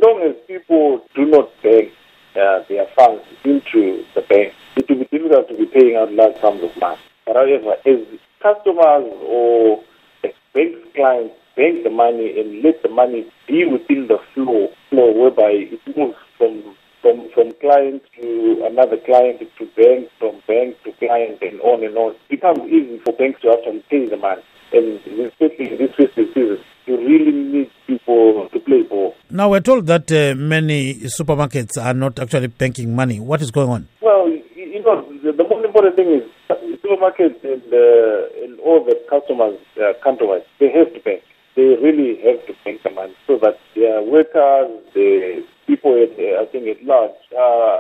long as people do not bank their funds into the bank, it will be difficult to be paying out large sums of money. But however, as customers or as bank clients bank the money and let the money be within the flow whereby it moves from client to another client to bank, from bank to client, and on, it becomes easy for banks to actually pay the money. And especially in this festive season, you really need people to play ball. Now, we're told that many supermarkets are not actually banking money. What is going on? Well, the most important thing is supermarkets and all the customers countrywide, they have to bank. They really have to bank the money so that their workers, the people, I think at large,